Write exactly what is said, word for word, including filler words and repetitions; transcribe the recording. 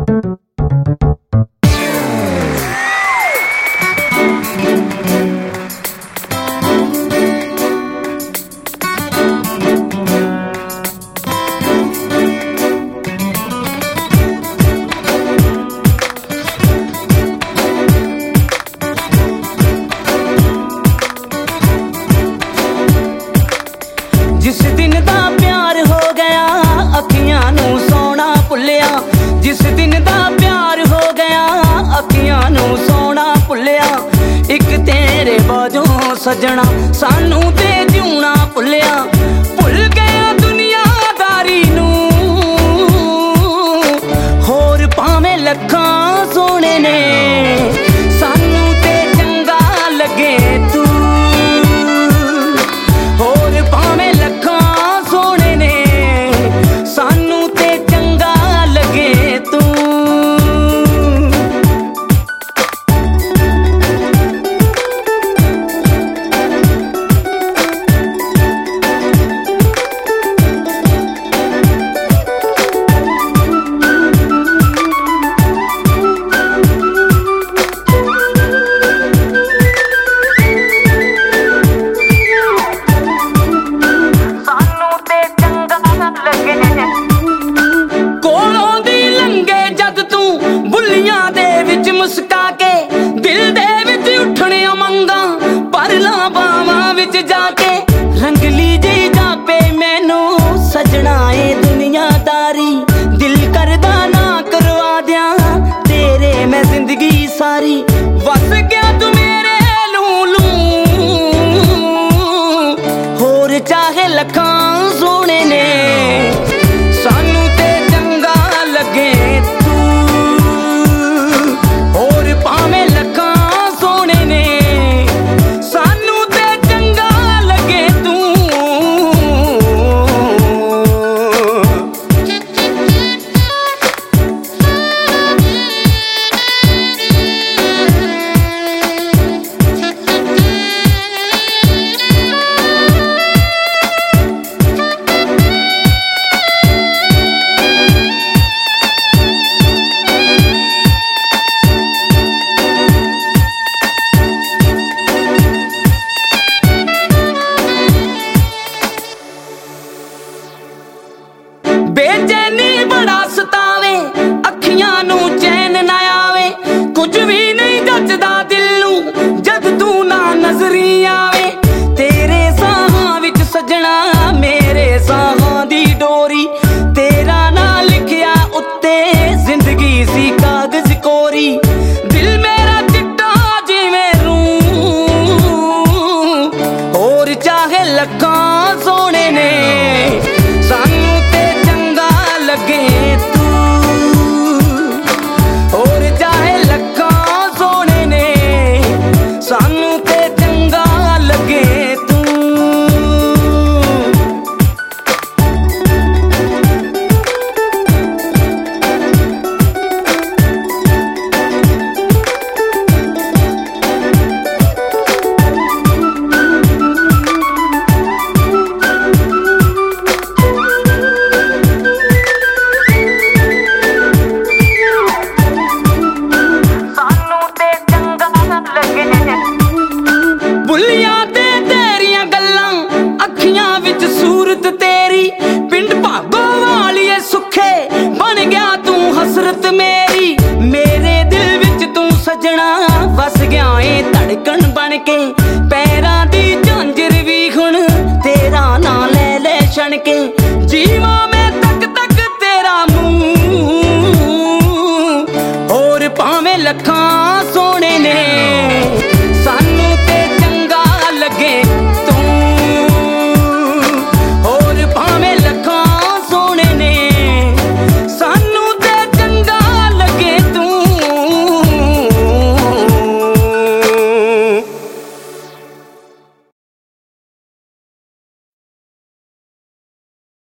जिस दिन दा प्यार हो गया अखियां नू सोना भुलिया, जिस दिन दा प्यार हो गया अखियां नू सोना भुलिया। एक तेरे बाजों सजना सानू ते जिउना भुलिया, भुल गया दुनियादारी नू होर भावें लखां सोने ने सानू ते चंगा लगे तू, होर भावें लखां सोने ने सानू ते चंगा लगे तू। मुस्का के दिल दे विच उठने मंगा परला बावां विच जाके रंगली जी जापे मैनू सजना ए दुनियादारी। दिल करदा ना करवा दिया तेरे मैं जिंदगी सारी, वस गया तू मेरे लूलू होर चाहे लखां सोने ने सानू ते चंगा लगे तू, होर भावें लखां सोने ने सानू ते चंगा लगे तू। बेचैनी बड़ा सतावे अखियां नू चैन ना आवे, कुछ भी नहीं जचदा दिल नू जद तू ना नजरी आवे। तेरे साहां विच सजना मेरे साहां दी डोरी, तेरा ना लिखिया उत्ते जिंदगी सी कागज कोरी। दिल मेरा चिट्टा जिवें रूं होर चाहे लखां सोने ने सानू ते चंगा लगे तू, होर चाहे लखां सोने ने सानू ते चंगा लगे तू। भुलिया ते तेरियां गल्लां अखियां विच सूरत तेरी, पिंड भागो वालिए सुखे बन गया तू हसरत मेरी। मेरे दिल विच तू सजना वस गया ए धड़कन बन के, पैरां दी झांजर भी हुण तेरा नां ले ले छण के।